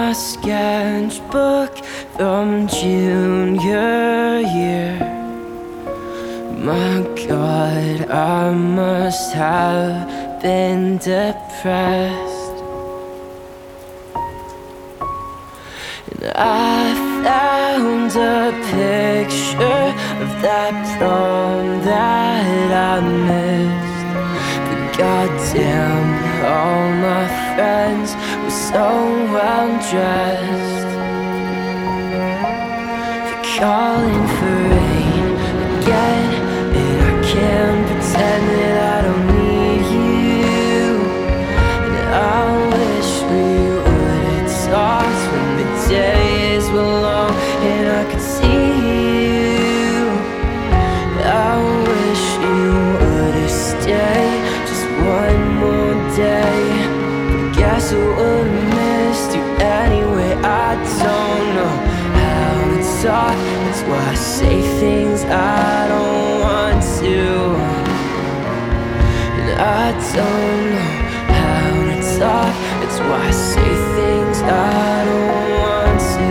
my sketchbook from junior year. My God, I must have been depressed. And I found a picture of that prom that I missed. But goddamn, all my friends were so well dressed. They're calling for rain again, and I can't pretend that I don't need you. And I wish we would've talked when the days were long and I could see you. I wish you would've stayed just one more day. But I guess I would've missed you anyway. I don't know how to talk, that's why I say things I don't want to. And I don't know how to talk, that's why I say things I don't want to.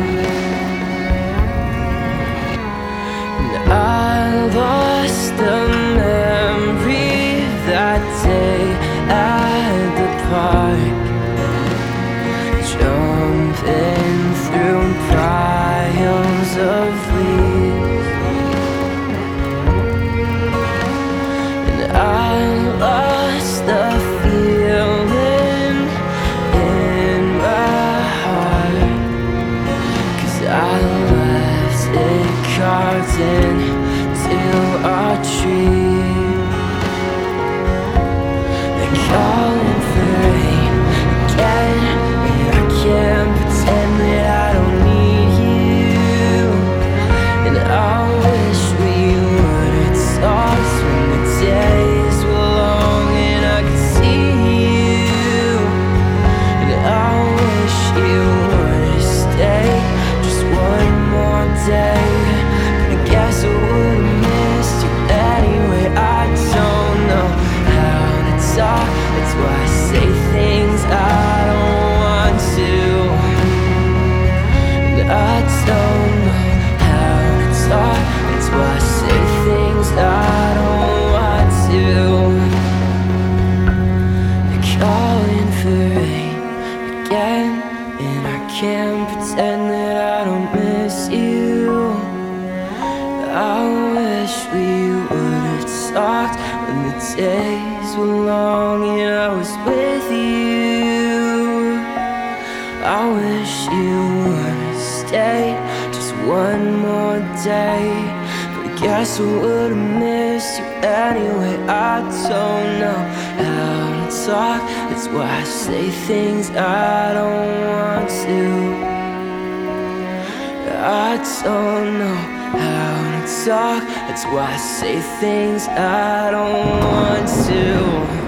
And I lost the memory that day at the park, jumping through piles of leaves. And I lost the feeling in my heart, 'cause I left it carved into our tree. They're calling for rain again, and I can't pretend that I don't need you. And I wish we would've talked when the days were long and I could see you. And I wish you would've stayed just one more day. But I guess I would've missed you anyway. I don't know how to talk, that's why I say things I don't want to. And I don't know how to talk, that's why I say things I don't want to. They're calling for rain again, and I can't pretend that I don't miss you. I wish we would've talked when the days were long and I was with you. I wish you would've stayed just one more day. But I guess I would've missed you anyway. I don't know how to talk, that's why I say things I don't want to. I don't know how to talk, that's why I say things I don't want to.